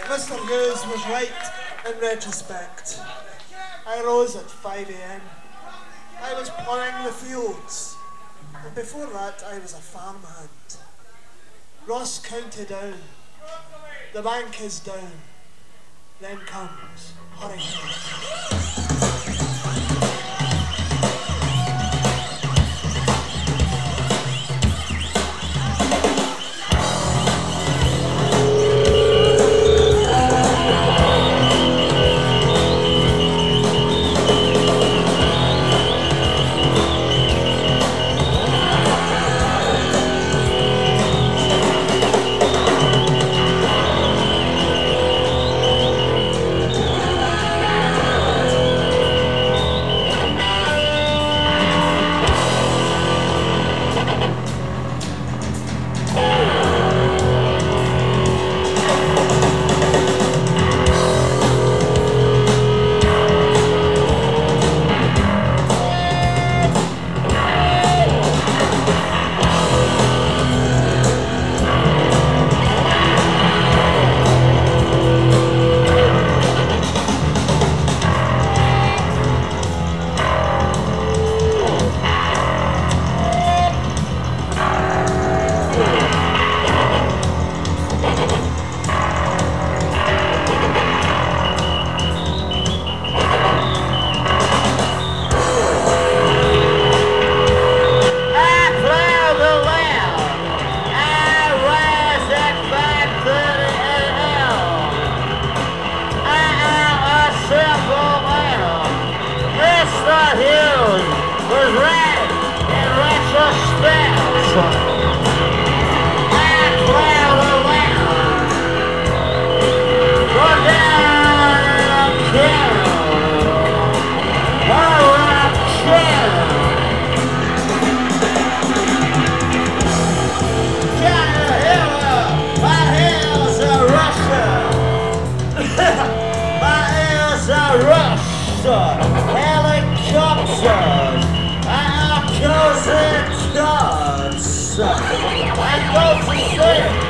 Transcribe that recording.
Mr. Hughes was right in retrospect. I rose at 5 a.m. I was ploughing the fields, and before that I was a farmhand. Ross County down. The bank is down. Then comes Hurricane. Was right in retrospect. I cloud around, go down in a carol, a carol. Johnny Hill, my ears are rushing. My ears are rushing. Helicopters. I go to see